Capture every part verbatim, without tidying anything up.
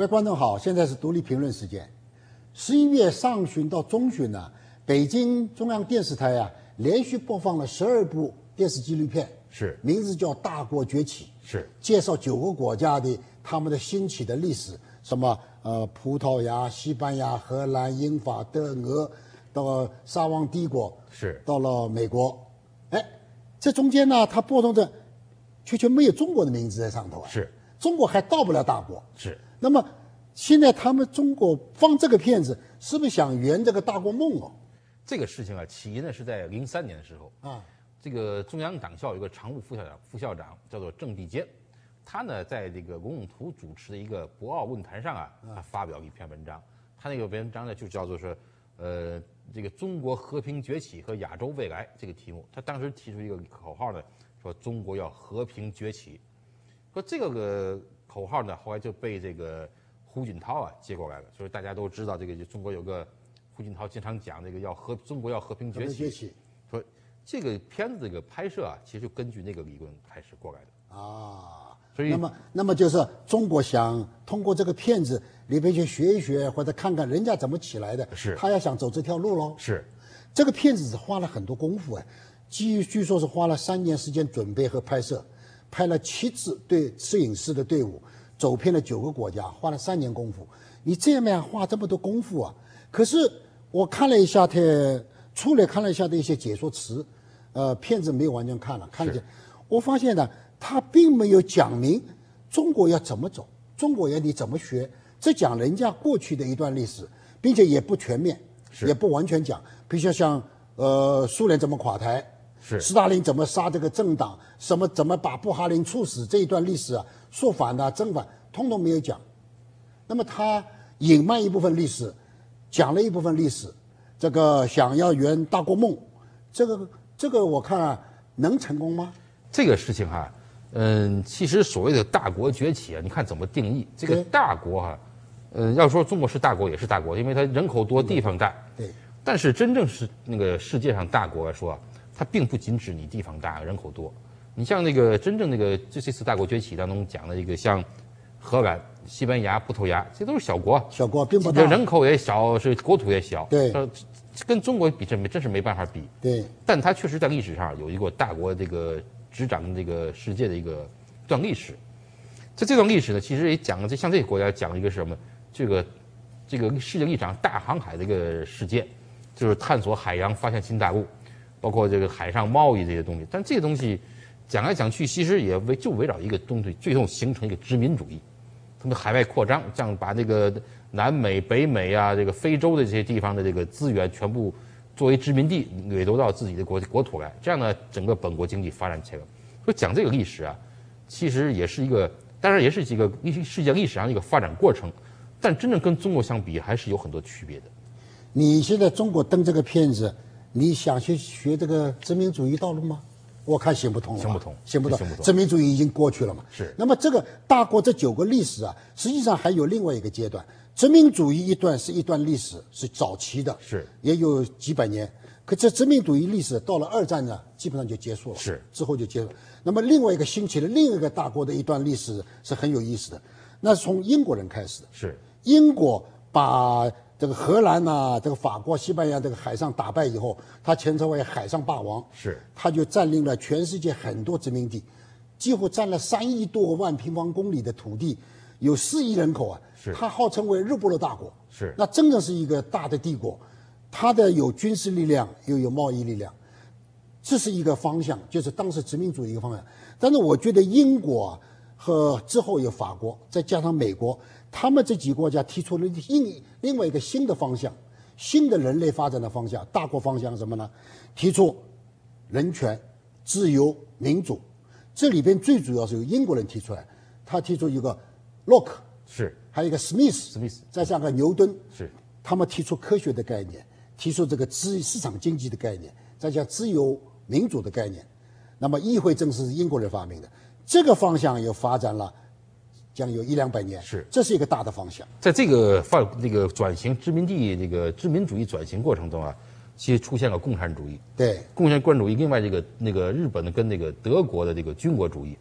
各位观众好，现在是独立评论时间。十一月上旬到中旬呢，北京中央电视台啊连续播放了十二部电视纪录片， 是名字叫《大国崛起》， 是介绍九个国家的他们的兴起的历史，什么呃葡萄牙、西班牙、荷兰、英法、德俄，到沙皇帝国， 是到了美国，哎，这中间呢，它播放着却却没有中国的名字在上头啊， 是中国还到不了大国， 是。 那么现在他们中国放这个片子，是不是想圆这个大国梦哦？ 这个事情啊，起因呢是在零三年的时候啊， 这个中央党校有个常务副校长，副校长叫做郑地坚，他呢在这个罗永图主持的一个博鳌论坛上啊，他发表了一篇文章，他那个文章呢就叫做是，呃，这个中国和平崛起和亚洲未来这个题目。他当时提出一个口号呢，说中国要和平崛起。说这个口号呢，后来就被这个胡锦涛啊接过来了。所以大家都知道，这个就中国有个胡锦涛经常讲这个要和中国要和平崛起。 崛起说这个片子这个拍摄啊，其实就根据那个理论开始过来的啊。 所以那么，那么就是中国想通过这个片子里边去学一学，或者看看人家怎么起来的， 是他要想走这条路喽。 是， 这个片子是花了很多功夫哎，据据说是花了三年时间准备和拍摄。派了七支对摄影师的队伍，走遍了九个国家，花了三年功夫。你这样花这么多功夫啊？可是我看了一下他，出来看了一下的一些解说词，呃，片子没有完全看了，看了一下，我发现呢，他并没有讲明中国要怎么走，中国要你怎么学，只讲人家过去的一段历史，并且也不全面，也不完全讲，比如说像呃苏联怎么垮台。 是斯大林怎么杀这个政党，什么怎么把布哈林处死这一段历史啊，说反的、正反，通通没有讲。那么他隐瞒一部分历史，讲了一部分历史，这个想要圆大国梦，这个这个我看啊，能成功吗？ 这个事情哈、啊，嗯，其实所谓的大国崛起啊，你看怎么定义这个大国哈、啊，嗯，要说中国是大国也是大国，因为它人口多、地方大。 对。 但是真正是那个世界上大国来说。它并不仅指你地方大、人口多，你像那个真正那个这这次大国崛起当中讲的一个像荷兰、西班牙、葡萄牙，这都是小国， 小国并不大， 人口也小，是国土也小， 对， 跟中国比真没真是没办法比。 对， 但它确实在历史上有一个大国这个执掌这个世界的一个段历史。在这段历史呢，其实也讲了，这像这些国家讲了一个什么？这个这个世界历史上大航海的一个事件，就是探索海洋，发现新大陆。包括这个海上贸易这些东西，但这个东西讲来讲去，其实也围就围绕一个东西，最后形成一个殖民主义。他们海外扩张，这样把这个南美、北美啊，这个非洲的这些地方的这个资源全部作为殖民地掠夺到自己的国国土来，这样呢，整个本国经济发展起来了。所以讲这个历史啊，其实也是一个，当然也是一个世界历史上的一个发展过程，但真正跟中国相比，还是有很多区别的。 你现在中国登这个片子。你想去学这个殖民主义道路吗？我看行不通了， 行不通， 行不通， 行不通。 殖民主义已经过去了嘛。 是。 那么这个大国这九个历史啊，实际上还有另外一个阶段。殖民主义一段是一段历史，是早期的， 是也有几百年。可这殖民主义历史到了二战呢，基本上就结束了， 是之后就结束。那么另外一个兴起的另一个大国的一段历史是很有意思的，那是从英国人开始的。 是。 英国把这个荷兰呐、啊，这个法国、西班牙这个海上打败以后，他前称为海上霸王， 是， 他就占领了全世界很多殖民地，几乎占了三亿多万平方公里的土地，有四亿人口啊。 是， 他号称为日不落大国， 是， 那真的是一个大的帝国，它的有军事力量，又有贸易力量，这是一个方向，就是当时殖民主义一个方向。但是我觉得英国、啊、和之后有法国，再加上美国。他们这几个国家提出了另另外一个新的方向，新的人类发展的方向，大国方向什么呢？提出人权、自由、民主。这里边最主要是由英国人提出来，他提出一个洛克， 是， 还有一个史密斯， 史密斯， 再加上牛顿， 是， 他们提出科学的概念，提出这个资市场经济的概念，再加自由民主的概念。那么议会政治是英国人发明的，这个方向又发展了。将有一两百年， 是， 这是一个大的方向。 在这个发那个转型殖民地这个殖民主义转型过程中啊，其实出现了共产主义。 对， 共产主义。另外，这个那个日本的跟那个德国的这个军国主义，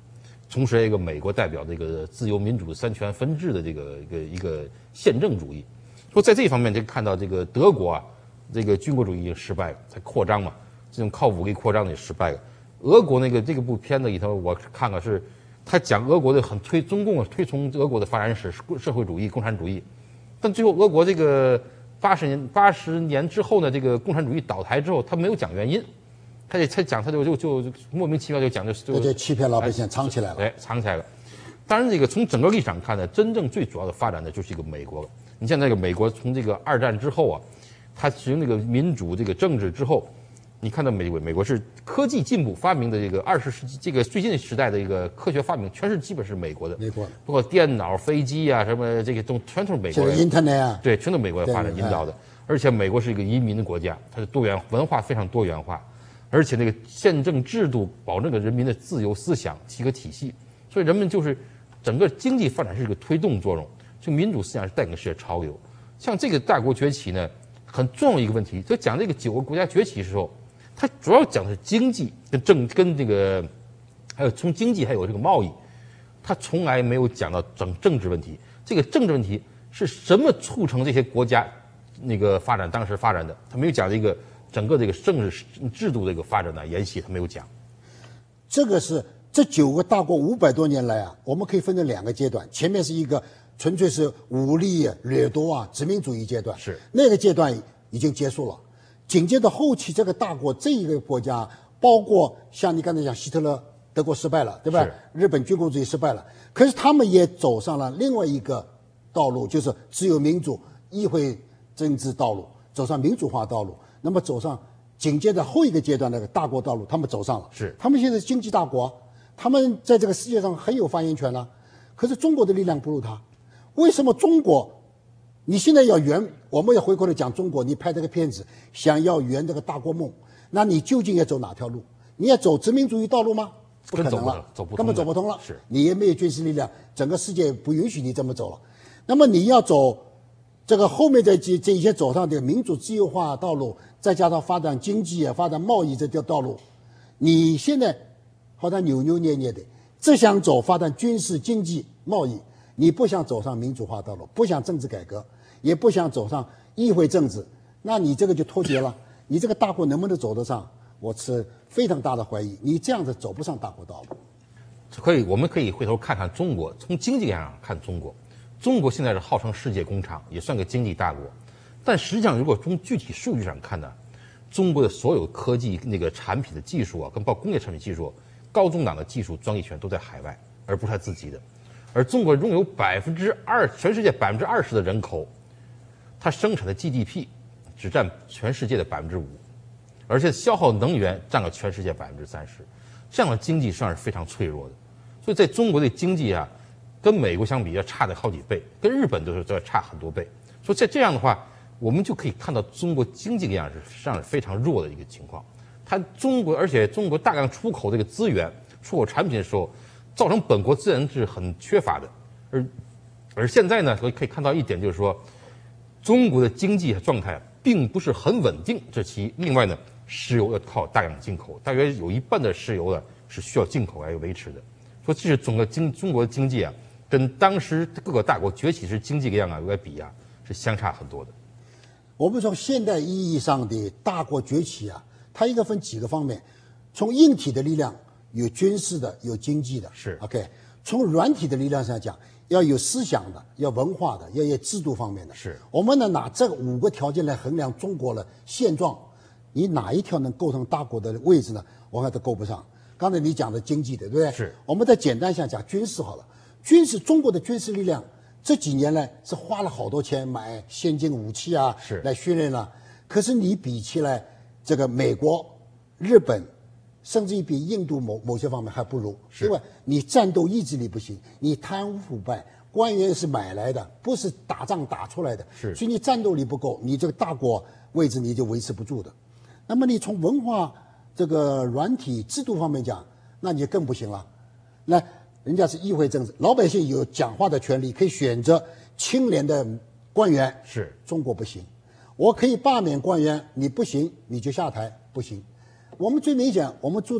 同时还有一个美国代表这个自由民主三权分治的这个一个一个宪政主义。说在这方面就看到这个德国啊，这个军国主义已经失败了，才扩张嘛，这种靠武力扩张的也失败了。俄国那个这个部片子里头，我看了是，他讲俄国的很推中共推崇俄国的发展史，社会主义、共产主义，但最后俄国这个八十年八十年之后呢，这个共产主义倒台之后，他没有讲原因，他就他讲他就就就就莫名其妙就讲就就那就欺骗老百姓，藏起来了。 哎，藏起来了。当然，这个从整个历史上看呢，真正最主要的发展的就是一个美国了。你像那个美国从这个二战之后啊，它实行那个民主这个政治之后，你看到美国美国是科技进步发明的这个二十世纪这个最近时代的一个科学发明，全是基本是美国的。 美国包括电脑、飞机啊什么这些都全都是美国人。 这个 Internet 啊， 对，全都美国发展引导的。而且美国是一个移民的国家，它是多元文化非常多元化，而且那个宪政制度保证了人民的自由思想体和体系，所以人们就是整个经济发展是一个推动作用。就民主思想是带领世界潮流，像这个大国崛起呢，很重要一个问题。就讲这个九个国家崛起的时候，它主要讲的是经济跟政跟这个，还有从经济还有这个贸易，它从来没有讲到整政治问题。这个政治问题是什么促成这些国家那个发展当时发展的？它没有讲这个整个这个政治制度这个发展的沿袭，它没有讲。 这个是这九个大国五百多年来啊，我们可以分成两个阶段，前面是一个纯粹是武力掠夺啊殖民主义阶段， 是那个阶段已经结束了。紧接着后期这个大国这一个国家，包括像你刚才讲希特勒，德国失败了，对吧？日本军国主义失败了，可是他们也走上了另外一个道路，就是自由民主议会政治道路，走上民主化道路。那么走上紧接着后一个阶段那个大国道路，他们走上了。 是， 他们现在是经济大国，他们在这个世界上很有发言权了。可是中国的力量不如他。为什么中国？你现在要圆，我们要回过来讲中国，你拍这个片子想要圆这个大国梦，那你究竟要走哪条路？你要走殖民主义道路吗？不可能了， 走不根本走不通了。 是， 你也没有军事力量，整个世界不允许你这么走了。那么你要走这个后面的这这一些走上的民主自由化道路，再加上发展经济啊、发展贸易这条道路，你现在好像扭扭捏捏的，只想走发展军事、经济、贸易，你不想走上民主化道路，不想政治改革，也不想走上议会政治，那你这个就脱节了。你这个大国能不能走得上？我持非常大的怀疑。你这样子走不上大国道路。 可以，我们可以回头看看中国，从经济上看中国。中国现在是号称世界工厂，也算个经济大国，但实际上如果从具体数据上看呢，中国的所有科技那个产品的技术啊，跟包括工业产品技术，高中档的技术专利权都在海外，而不是他自己的。而中国拥有百分之二，全世界百分之二十的人口，它生产的 G D P 只占全世界的百分之五，而且消耗能源占了全世界百分之三十，这样的经济实际上是非常脆弱的。所以在中国的经济啊，跟美国相比要差的好几倍，跟日本都是都要差很多倍。所以在这样的话，我们就可以看到中国经济的样是实际上是非常弱的一个情况。它中国，而且中国大量出口这个资源、出口产品的时候，造成本国资源是很缺乏的。而而现在呢，可以可以看到一点，就是说，中国的经济状态并不是很稳定，这其一。另外呢，石油要靠大量进口，大约有一半的石油呢是需要进口来维持的。说这是整个经中国的经济啊，跟当时各个大国崛起时经济的样啊来比啊，是相差很多的。 我们从现代意义上的大国崛起啊，它应该分几个方面。从硬体的力量，有军事的，有经济的， 是 OK。从软体的力量上讲，要有思想的，要文化的，要有制度方面的。 是我们呢拿这五个条件来衡量中国的现状，你哪一条能构成大国的位置呢？我看都够不上。刚才你讲的经济的，对不对？ 是。 我们再简单一下讲军事好了。军事，中国的军事力量这几年来是花了好多钱买先进武器啊， 是来训练了。可是你比起来，这个美国、日本，甚至于比印度某某些方面还不如，因为你战斗意志力不行，你贪污腐败，官员是买来的，不是打仗打出来的， 是， 所以你战斗力不够，你这个大国位置你就维持不住的。那么你从文化这个软体制度方面讲，那你就更不行了。那人家是议会政治，老百姓有讲话的权利，可以选择清廉的官员， 是中国不行。我可以罢免官员，你不行你就下台，不行。我们最明显，我们住在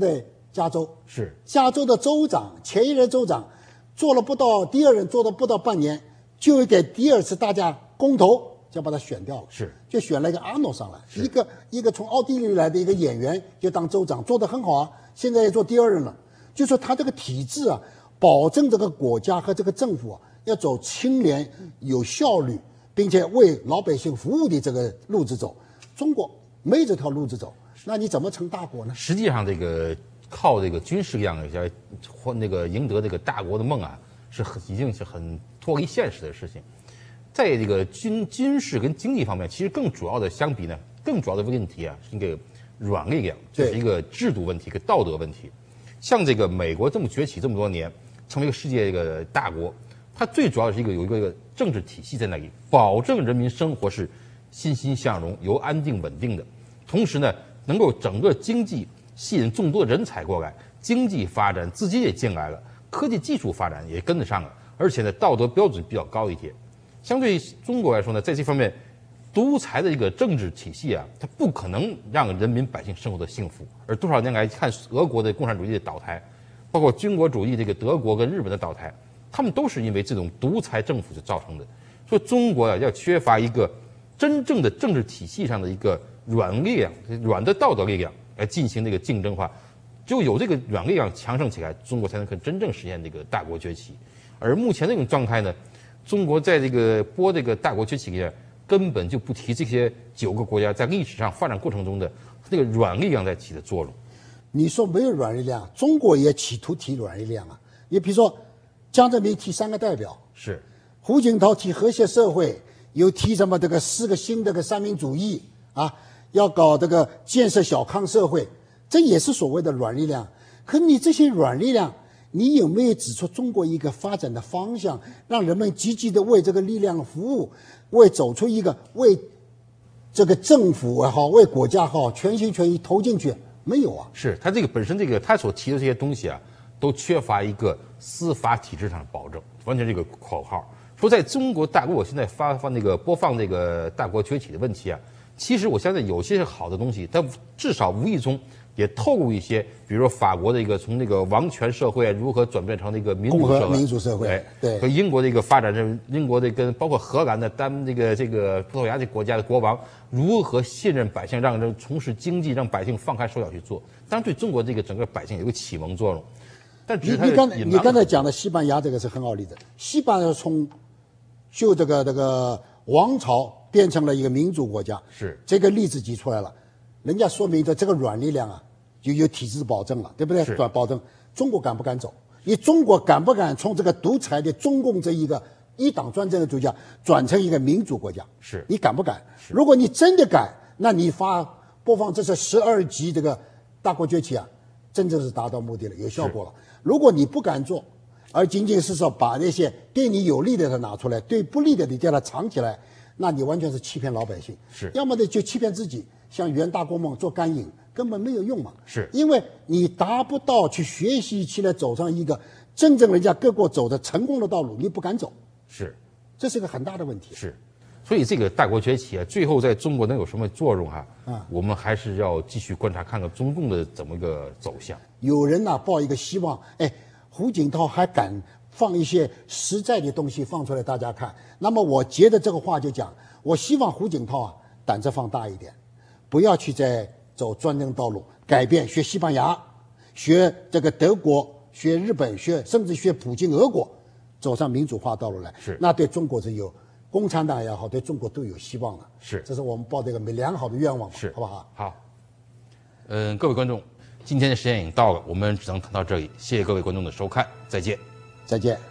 加州， 是加州的州长，前一任州长做了不到，第二任做了不到半年，就给第二次大家公投就把他选掉了， 是就选了一个阿诺上来，一个一个从奥地利来的一个演员就当州长，做得很好啊，现在也做第二任了。就说他这个体制啊，保证这个国家和这个政府啊要走清廉、有效率，并且为老百姓服务的这个路子走。中国没这条路子走，那你怎么成大国呢？ 实际上，这个靠这个军事力量要或那个赢得这个大国的梦啊，是很已经是很脱离现实的事情。在这个军军事跟经济方面，其实更主要的相比呢，更主要的问题啊是一个软力量，就是一个制度问题、一个道德问题。像这个美国这么崛起这么多年，成为一个世界一个大国，它最主要的是一个有一个一个政治体系在那里，保证人民生活是欣欣向荣、由安定稳定的，同时呢，能够整个经济吸引众多人才过来，经济发展资金也进来了，科技技术发展也跟得上了，而且呢，道德标准比较高一些。相对于中国来说呢，在这方面，独裁的一个政治体系啊，它不可能让人民百姓生活的幸福。而多少年来看，俄国的共产主义的倒台，包括军国主义这个德国跟日本的倒台，他们都是因为这种独裁政府所造成的。所以中国啊，要缺乏一个真正的政治体系上的一个软力量、软的道德力量来进行这个竞争化。只有有这个软力量强盛起来，中国才能可真正实现这个大国崛起。而目前这种状态呢，中国在这个播这个大国崛起里面，根本就不提这些九个国家在历史上发展过程中的那个软力量在起的作用。 你说没有软力量，中国也企图提软力量啊。你比如说，江泽民提三个代表， 是胡锦涛提和谐社会，又提什么这个四个新的个三民主义啊，要搞这个建设小康社会，这也是所谓的软力量。可你这些软力量，你有没有指出中国一个发展的方向，让人们积极的为这个力量服务，为走出一个为这个政府也好，为国家好，全心全意投进去？没有啊。 是他这个本身这个他所提的这些东西啊，都缺乏一个司法体制上的保证，完全是一个口号。说在中国大国，我现在发放那个播放这个大国崛起的问题啊，其实我相信有些是好的东西，但至少无意中也透露一些，比如说法国的一个从那个王权社会如何转变成那个民主社会， 民主社会，对， 和英国的一个发展是英国的跟包括荷兰的丹这个这个葡萄牙这国家的国王如何信任百姓，让人从事经济，让百姓放开手脚去做，当然对中国这个整个百姓有个启蒙作用。但你你刚才你刚才讲的西班牙这个是很好例子，西班牙从就这个这个王朝变成了一个民主国家， 是这个例子举出来了，人家说明的这个软力量啊，就有体制保证了，对不对？保保证中国敢不敢走？你中国敢不敢从这个独裁的中共这一个一党专政的国家转成一个民主国家？ 是你敢不敢？如果你真的敢，那你发播放这是十二集这个大国崛起啊，真正是达到目的了，有效果了。如果你不敢做，而仅仅是说把那些对你有利的拿出来，对不利的你叫它藏起来，那你完全是欺骗老百姓。 是， 要么呢就欺骗自己，像袁大国梦做干瘾，根本没有用嘛。 是， 因为你达不到去学习起来走上一个真正人家各国走的成功的道路，你不敢走。 是， 这是个很大的问题。 是，所以这个大国崛起啊，最后在中国能有什么作用哈、啊？ 啊， 我们还是要继续观察，看看中共的怎么个走向。 有人呢、啊、抱一个希望，哎，胡锦涛还敢放一些实在的东西放出来大家看。那么我接着这个话就讲，我希望胡锦涛啊胆子放大一点，不要去再走专政道路，改变学西班牙，学这个德国，学日本，学甚至学普京俄国，走上民主化道路来。 是， 那对中国是有共产党也好，对中国都有希望了。 是， 这是我们抱这个良好的愿望嘛， 是， 好不好？ 好。嗯，各位观众，今天的时间已经到了，我们只能谈到这里，谢谢各位观众的收看，再见， 再见。